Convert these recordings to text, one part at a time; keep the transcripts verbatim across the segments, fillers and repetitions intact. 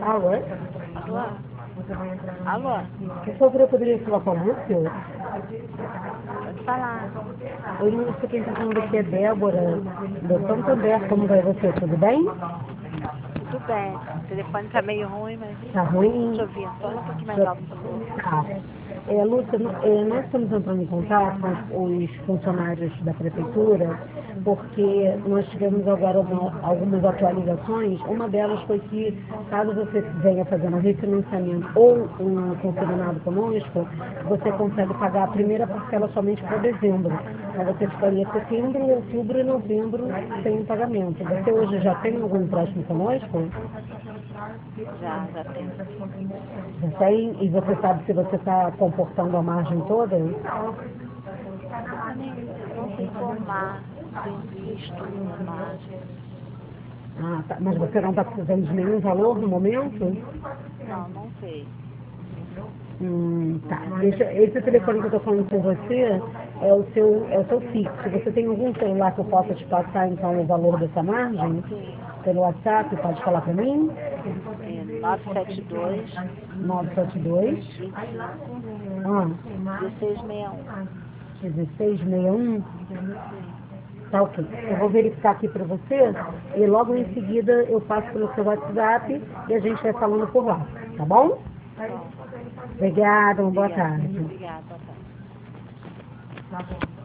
Alô? Alô? Alô? Por favor, eu poderia falar com a Lúcia? Pode falar. Oi, Lúcia, quem está falando aqui é Débora, do Santander. Como vai você? Tudo bem? Tudo bem. O telefone tá meio ruim, mas... Tá ruim? Deixa eu ouvir. Fala um pouquinho mais alto, por favor. Tá. É, Lúcia, é, nós estamos entrando em contato com os funcionários da prefeitura, porque nós tivemos agora uma, algumas atualizações. Uma delas foi que, caso você venha fazer um refinanciamento ou um consignado conosco, você consegue pagar a primeira parcela somente para dezembro. Então você ficaria setembro, outubro e novembro sem pagamento. Você hoje já tem algum empréstimo conosco? Já, já tem. Já tem? E você sabe se você está comportando a margem toda? Eu nem não sei informar. Tem visto a margem. Ah, tá. Mas você não está precisando de nenhum valor no momento? Não, não sei. Hum, tá. Deixa, esse telefone que eu estou falando com você é o seu, é o seu fixo. Você tem algum celular que eu possa te passar, então, o valor dessa margem? Sim. Pelo WhatsApp, pode falar para mim? É nove sete dois, nove sete dois, vinte e cinco, ah, dezesseis sessenta e um. dezesseis sessenta e um. Sim. Tá ok. Eu vou verificar aqui para você e logo em seguida eu passo pelo seu WhatsApp e a gente vai falando por lá, tá bom? Tá bom. Obrigada, uma boa Obrigada. tarde. Obrigada. Boa tarde.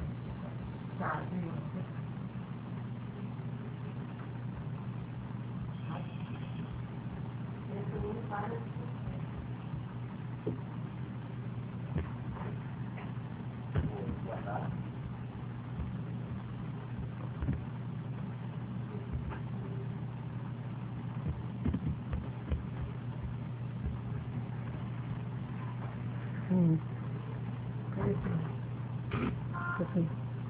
Hum. Ok.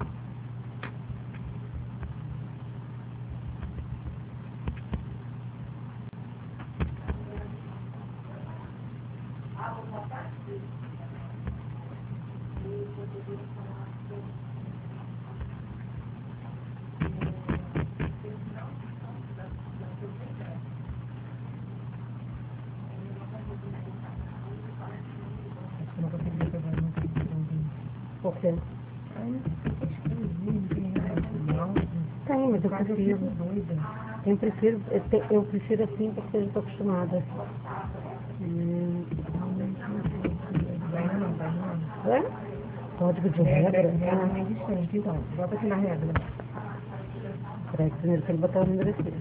Por quê? Tem, mas eu prefiro. Eu prefiro, eu, te- eu prefiro assim porque eu estou acostumada. Hum. Oi? Código de regra? Ah, Então, volta aqui na regra. peraí, primeiro tem que botar o número aqui.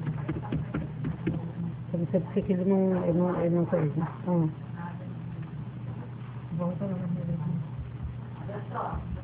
Eu não sei porque que ele não, ele não, ele não fez, né? Ah. Volta lá na regra.